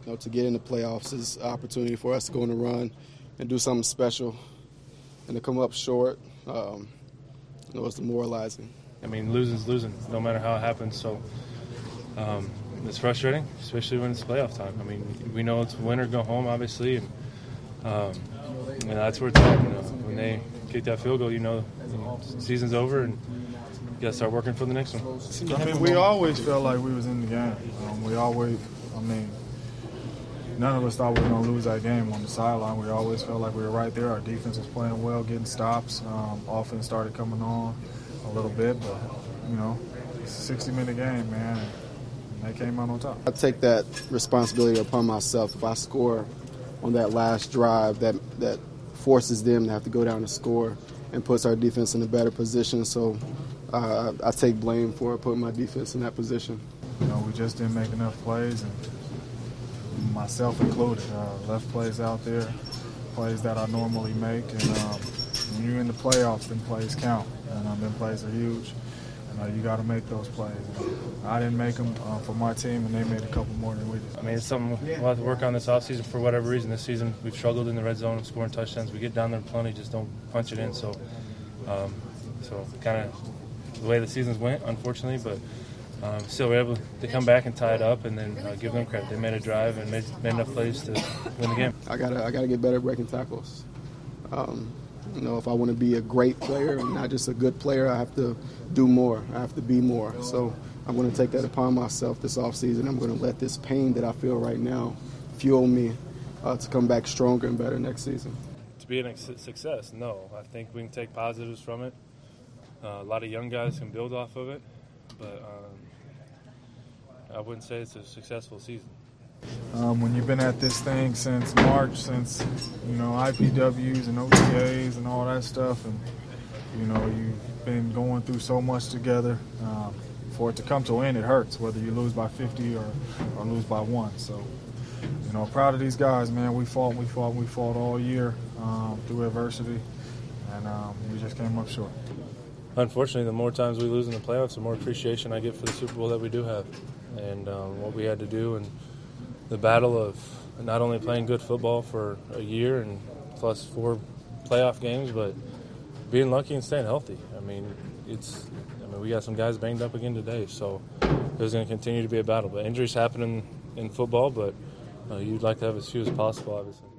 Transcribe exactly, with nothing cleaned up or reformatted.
You know, to get in the playoffs is an opportunity for us to go on a run and do something special. And to come up short, um, you know, it's demoralizing. I mean, losing's losing, no matter how it happens. So um, it's frustrating, especially when it's playoff time. I mean, we know it's win or go home, obviously, and, um, and that's where it's at. You know, when they kick that field goal, you know, you know season's over, and you got to start working for the next one. I mean, we always felt like we was in the game. Um, we always, I mean, none of us thought we were going to lose that game on the sideline. We always felt like we were right there. Our defense was playing well, getting stops. Um, offense started coming on a little bit, but, you know, it's a sixty-minute game, man, and they came out on top. I take that responsibility upon myself. If I score on that last drive, that that forces them to have to go down and score and puts our defense in a better position. So uh, I take blame for putting my defense in that position. You know, we just didn't make enough plays, and myself included. Uh, left plays out there, plays that I normally make, and um, when you're in the playoffs, them plays count, and um, them plays are huge. And uh, you got to make those plays. And I didn't make them uh, for my team, and they made a couple more than we did. I mean, it's something we'll have to work on this offseason for whatever reason. This season we've struggled in the red zone, scoring touchdowns. We get down there plenty, just don't punch it in. So, um, so kind of the way the seasons went, unfortunately, but. Um, still, we're able to come back and tie it up, and then uh, give them credit. They made a drive and made, made enough plays to win the game. I gotta, I gotta get better at breaking tackles. Um, you know, if I want to be a great player and not just a good player, I have to do more. I have to be more. So I'm going to take that upon myself this offseason. I'm going to let this pain that I feel right now fuel me uh, to come back stronger and better next season. To be a success, no. I think we can take positives from it. Uh, a lot of young guys can build off of it. But um, I wouldn't say it's a successful season. Um, when you've been at this thing since March, since, you know, I P Ws and O T As and all that stuff, and, you know, you've been going through so much together, um, for it to come to an end, it hurts, whether you lose by fifty or, or lose by one. So, you know, proud of these guys, man. We fought, we fought, we fought all year um, through adversity, and um, we just came up short. Unfortunately, the more times we lose in the playoffs, the more appreciation I get for the Super Bowl that we do have, and um, what we had to do, and the battle of not only playing good football for a year and plus four playoff games, but being lucky and staying healthy. I mean, it's. I mean, we got some guys banged up again today, so there's going to continue to be a battle. But injuries happen in, in football, but uh, you'd like to have as few as possible, obviously.